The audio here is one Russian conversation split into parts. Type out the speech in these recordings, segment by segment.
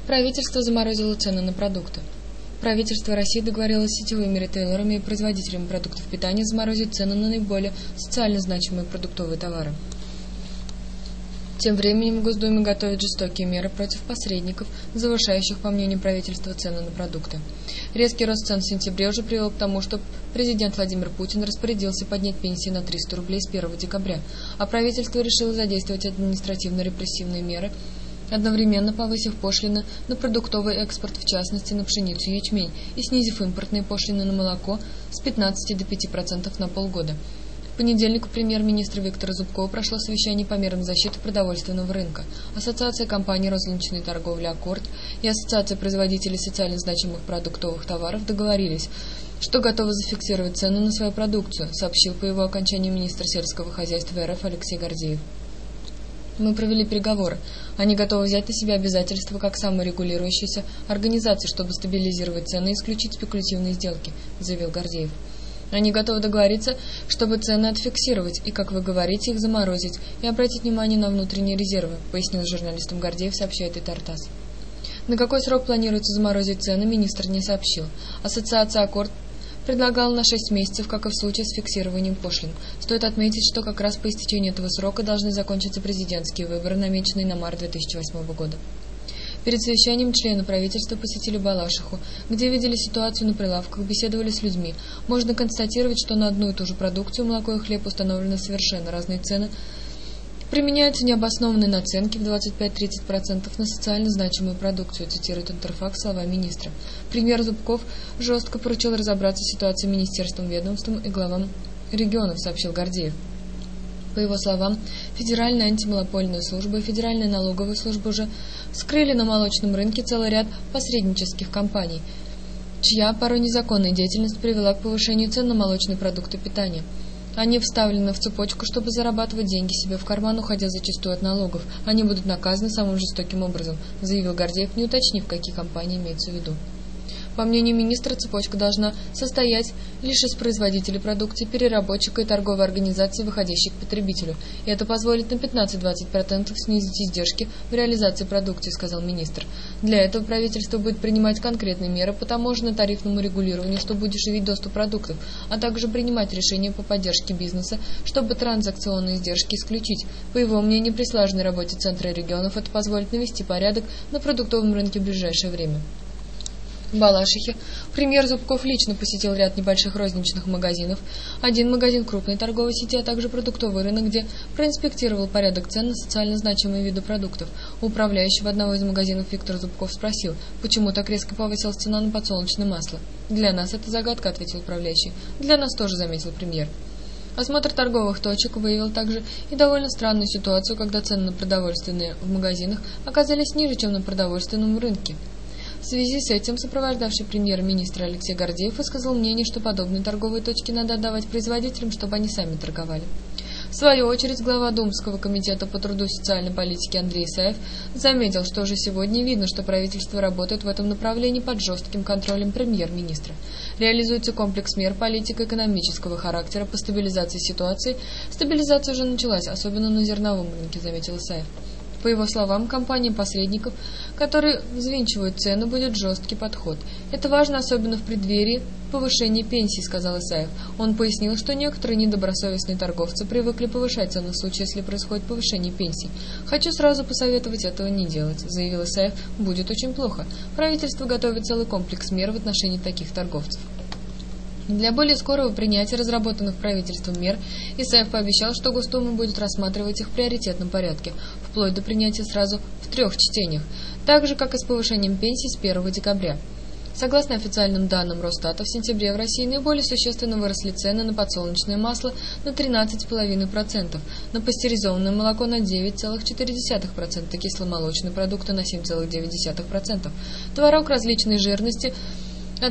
Правительство заморозило цены на продукты. Правительство России договорилось с сетевыми ритейлерами и производителями продуктов питания заморозить цены на наиболее социально значимые продуктовые товары. Тем временем в Госдуме готовят жестокие меры против посредников, завышающих, по мнению правительства, цены на продукты. Резкий рост цен в сентябре уже привел к тому, что президент Владимир Путин распорядился поднять пенсии на 300 рублей с 1 декабря, а правительство решило задействовать административно-репрессивные меры, одновременно повысив пошлины на продуктовый экспорт, в частности на пшеницу и ячмень, и снизив импортные пошлины на молоко с 15 до 5% на полгода. В понедельник у премьер-министра Виктора Зубкова прошло совещание по мерам защиты продовольственного рынка. Ассоциация компаний розничной торговли «Аккорд» и Ассоциация производителей социально значимых продуктовых товаров договорились, что готовы зафиксировать цены на свою продукцию, сообщил по его окончанию министр сельского хозяйства РФ Алексей Гордеев. Мы провели переговоры. Они готовы взять на себя обязательства как саморегулирующейся организации, чтобы стабилизировать цены и исключить спекулятивные сделки, заявил Гордеев. Они готовы договориться, чтобы цены отфиксировать и, как вы говорите, их заморозить и обратить внимание на внутренние резервы, пояснил журналистам Гордеев, сообщает ТАРТАСС. На какой срок планируется заморозить цены, министр не сообщил. Ассоциация «Аккорд» предлагала на 6 месяцев, как и в случае с фиксированием пошлин. Стоит отметить, что как раз по истечении этого срока должны закончиться президентские выборы, намеченные на март 2008 года. Перед совещанием члены правительства посетили Балашиху, где видели ситуацию на прилавках, беседовали с людьми. Можно констатировать, что на одну и ту же продукцию, молоко и хлеб, установлены совершенно разные цены. Применяются необоснованные наценки в 25-30% на социально значимую продукцию, цитирует Интерфакс слова министра. Премьер Зубков жестко поручил разобраться с ситуацией министерством, ведомством и главам регионов, сообщил Гордеев. По его словам, Федеральная антимонопольная служба и Федеральная налоговая служба уже вскрыли на молочном рынке целый ряд посреднических компаний, чья порой незаконная деятельность привела к повышению цен на молочные продукты питания. Они вставлены в цепочку, чтобы зарабатывать деньги себе в карман, уходя зачастую от налогов. Они будут наказаны самым жестоким образом, заявил Гордеев, не уточнив, какие компании имеются в виду. По мнению министра, цепочка должна состоять лишь из производителей продукции, переработчика и торговой организации, выходящей к потребителю. И это позволит на 15-20% снизить издержки в реализации продукции, сказал министр. Для этого правительство будет принимать конкретные меры по таможенно-тарифному регулированию, чтобы удешевить доступ продуктов, а также принимать решения по поддержке бизнеса, чтобы транзакционные издержки исключить. По его мнению, при слаженной работе Центра и регионов это позволит навести порядок на продуктовом рынке в ближайшее время. В Балашихе премьер Зубков лично посетил ряд небольших розничных магазинов, один магазин крупной торговой сети, а также продуктовый рынок, где проинспектировал порядок цен на социально значимые виды продуктов. У управляющего одного из магазинов Виктор Зубков спросил, почему так резко повысилась цена на подсолнечное масло. «Для нас это загадка», — ответил управляющий. «Для нас тоже», — заметил премьер. Осмотр торговых точек выявил также и довольно странную ситуацию, когда цены на продовольственные в магазинах оказались ниже, чем на продовольственном рынке. В связи с этим сопровождавший премьер-министра Алексей Гордеев высказал мнение, что подобные торговые точки надо отдавать производителям, чтобы они сами торговали. В свою очередь, глава Думского комитета по труду и социальной политике Андрей Исаев заметил, что уже сегодня видно, что правительство работает в этом направлении под жестким контролем премьер-министра. Реализуется комплекс мер политико-экономического характера по стабилизации ситуации. Стабилизация уже началась, особенно на зерновом рынке, заметил Исаев. По его словам, компаниям-посредников, которые взвинчивают цену, будет жесткий подход. Это важно, особенно в преддверии повышения пенсий, сказал Исаев. Он пояснил, что некоторые недобросовестные торговцы привыкли повышать цену в случае, если происходит повышение пенсий. «Хочу сразу посоветовать этого не делать», заявил Исаев. «Будет очень плохо. Правительство готовит целый комплекс мер в отношении таких торговцев». Для более скорого принятия разработанных правительством мер Исаев пообещал, что Госдума будет рассматривать их в приоритетном порядке, вплоть до принятия сразу в 3 чтениях, так же, как и с повышением пенсий с 1 декабря. Согласно официальным данным Росстата, в сентябре в России наиболее существенно выросли цены на подсолнечное масло на 13,5%, на пастеризованное молоко на 9,4%, кисломолочные продукты на 7,9%, творог различной жирности от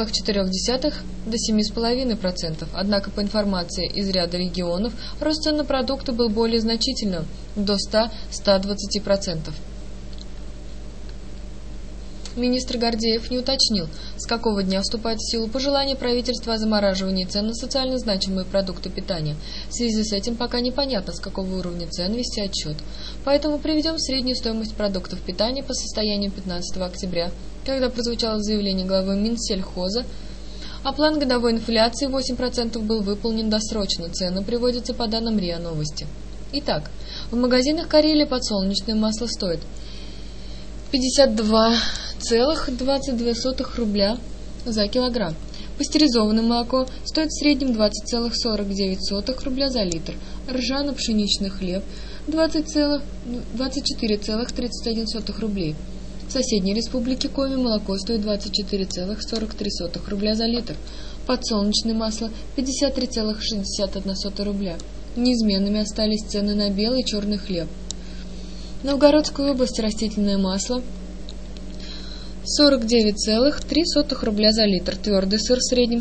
7,4 до 7,5%. Однако, по информации из ряда регионов, рост цен на продукты был более значительным – до 100-120%. Министр Гордеев не уточнил, с какого дня вступает в силу пожелание правительства о замораживании цен на социально значимые продукты питания. В связи с этим пока непонятно, с какого уровня цен вести отчет. Поэтому приведем среднюю стоимость продуктов питания по состоянию 15 октября, когда прозвучало заявление главы Минсельхоза, а план годовой инфляции 8% был выполнен досрочно. Цены приводятся по данным РИА Новости. Итак, в магазинах Карелии подсолнечное масло стоит 52,22 рубля за килограмм. Пастеризованное молоко стоит в среднем 20,49 рубля за литр. Ржано-пшеничный хлеб 24,31 рублей. В соседней республике Коми молоко стоит 24,43 рубля за литр. Подсолнечное масло 53,61 рубля. Неизменными остались цены на белый и черный хлеб. В Новгородской области растительное масло 49,3 рубля за литр. Твердый сыр в среднем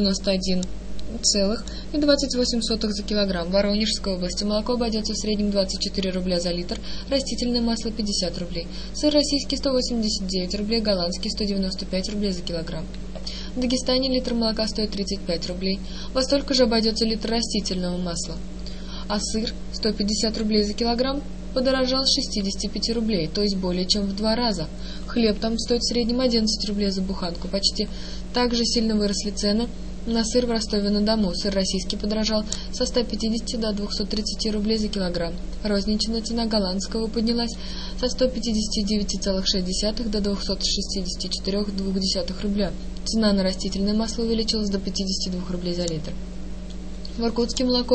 191,28 за килограмм. В Воронежской области молоко обойдется в среднем 24 рубля за литр, растительное масло 50 рублей. Сыр российский 189 рублей, голландский 195 рублей за килограмм. В Дагестане литр молока стоит 35 рублей. Во столько же обойдется литр растительного масла. А сыр 150 рублей за килограмм подорожал с 65 рублей, то есть более чем в 2 раза. Хлеб там стоит в среднем 11 рублей за буханку. Почти так же сильно выросли цены на сыр в Ростове-на-Дону. Сыр российский подорожал со 150 до 230 рублей за килограмм. Розничная цена голландского поднялась со 159,6 до 264,2 рубля. Цена на растительное масло увеличилась до 52 рублей за литр. В Иркутске молоко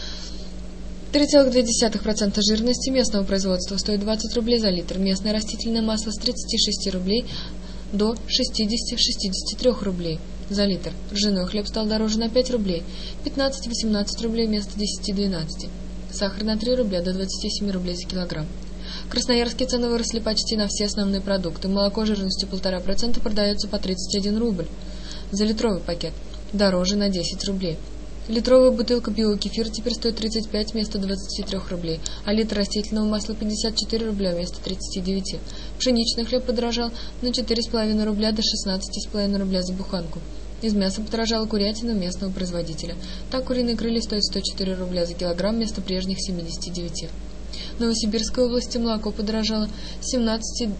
3,2% жирности местного производства стоит 20 рублей за литр. Местное растительное масло с 36 рублей до 60-63 рублей за литр. Ржаной хлеб стал дороже на 5 рублей, 15-18 рублей вместо 10-12. Сахар на 3 рубля до 27 рублей за килограмм. В Красноярске цены выросли почти на все основные продукты. Молоко жирностью 1,5% продается по 31 рубль за литровый пакет, дороже на 10 рублей. Литровая бутылка биокефира теперь стоит 35 вместо 23 рублей, а литр растительного масла 54 рубля вместо 39. Пшеничный хлеб подорожал на 4,5 рубля до 16,5 рубля за буханку. Из мяса подорожала курятина местного производителя. Так куриные крылья стоят 104 рубля за килограмм вместо прежних 79. В Новосибирской области молоко подорожало с 17,22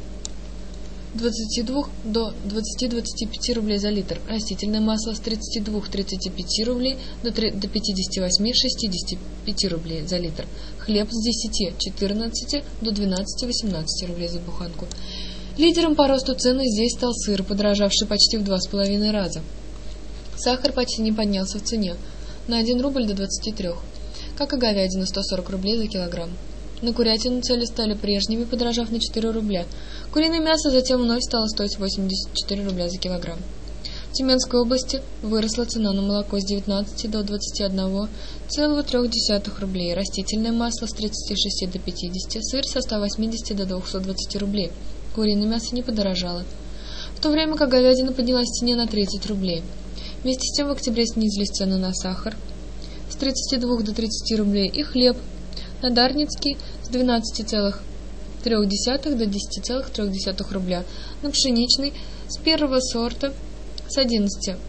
до 20-25 рублей за литр. Растительное масло с 32-35 рублей до 58-65 рублей за литр. Хлеб с 10-14 до 12-18 рублей за буханку. Лидером по росту цены здесь стал сыр, подорожавший почти в 2,5 раза. Сахар почти не поднялся в цене, на 1 рубль до 23, как и говядина 140 рублей за килограмм. На курятину цены стали прежними, подорожав на 4 рубля. Куриное мясо затем вновь стало стоить 84 рубля за килограмм. В Тюменской области выросла цена на молоко с 19 до 21,3 рублей, растительное масло с 36 до 50, сыр со 180 до 220 рублей. Куриное мясо не подорожало, в то время как говядина поднялась в цене на 30 рублей. Вместе с тем в октябре снизились цены на сахар с 32 до 30 рублей и хлеб на Дарницкий с 12,3 до 10,3 рубля, на пшеничный с первого сорта с 11,7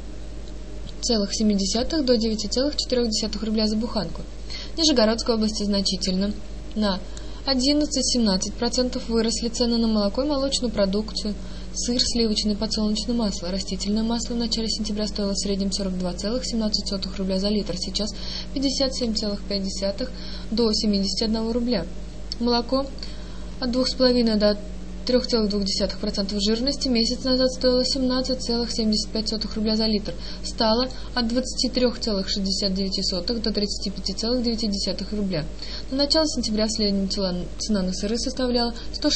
до 9,4 рубля за буханку. В Нижегородской области значительно на 11-17% выросли цены на молоко и молочную продукцию, сыр, сливочное и подсолнечное масло. Растительное масло в начале сентября стоило в среднем 42,17 рубля за литр, сейчас 57,5 до 71 рубля. Молоко от 2,5 до 3,2% жирности месяц назад стоило 17,75 рубля за литр, стало от 23,69 до 35,9 рубля. На начало сентября в среднем цена на сыры составляла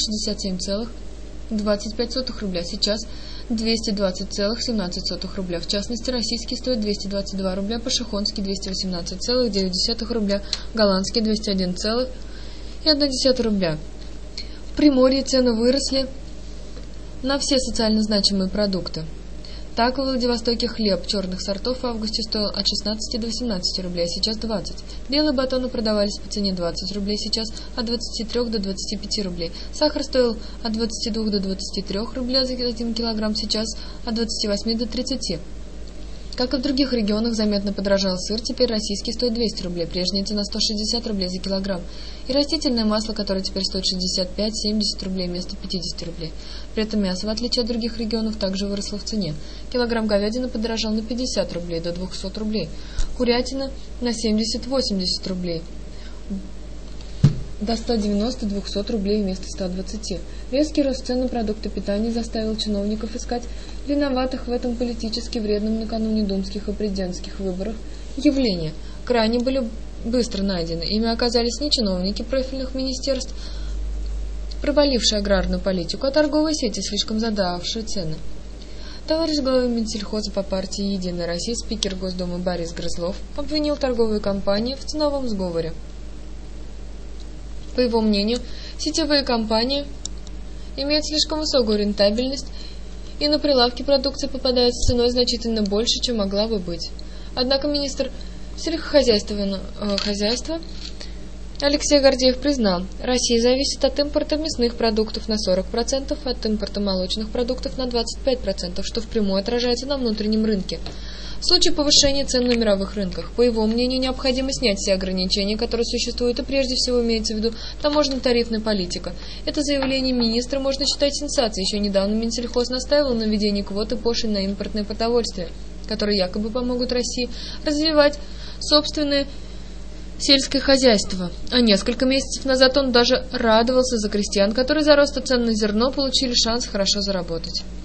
167,25 рубля, сейчас 220,17 рубля. В частности, российский стоит 222 рубля, пашихонский 218,9 рубля, голландский 201,1 рубля. В Приморье цены выросли на все социально значимые продукты. Так, во Владивостоке хлеб черных сортов в августе стоил от 16 до 18 рублей, а сейчас 20. Белые батоны продавались по цене 20 рублей, сейчас от 23 до 25 рублей. Сахар стоил от 22 до 23 рублей за 1 килограмм, сейчас от 28 до 30. Как и в других регионах, заметно подорожал сыр, теперь российский стоит 200 рублей, прежняя цена 160 рублей за килограмм. И растительное масло, которое теперь стоит 65-70 рублей вместо 50 рублей. При этом мясо, в отличие от других регионов, также выросло в цене. Килограмм говядины подорожал на 50 рублей до 200 рублей, курятина на 70-80 рублей, до 190-200 рублей вместо 120. Резкий рост цен на продукты питания заставил чиновников искать виноватых в этом политически вредном накануне думских и президентских выборах явления. Крайне были быстро найдены. Ими оказались не чиновники профильных министерств, провалившие аграрную политику, а торговые сети, слишком задавшие цены. Товарищ главы Минсельхоза по партии «Единая Россия», спикер Госдумы Борис Грызлов, обвинил торговые компании в ценовом сговоре. По его мнению, сетевые компании имеют слишком высокую рентабельность, и на прилавки продукция попадает с ценой значительно больше, чем могла бы быть. Однако министр сельскохозяйства Алексей Гордеев признал, Россия зависит от импорта мясных продуктов на 40%, от импорта молочных продуктов на 25%, что впрямую отражается на внутреннем рынке. В случае повышения цен на мировых рынках, по его мнению, необходимо снять все ограничения, которые существуют, и прежде всего имеется в виду таможенно-тарифная политика. Это заявление министра можно считать сенсацией. Еще недавно Минсельхоз настаивал на введении квоты пошлин на импортное продовольствие, которые якобы помогут России развивать собственное сельское хозяйство. А несколько месяцев назад он даже радовался за крестьян, которые за рост цен на зерно получили шанс хорошо заработать.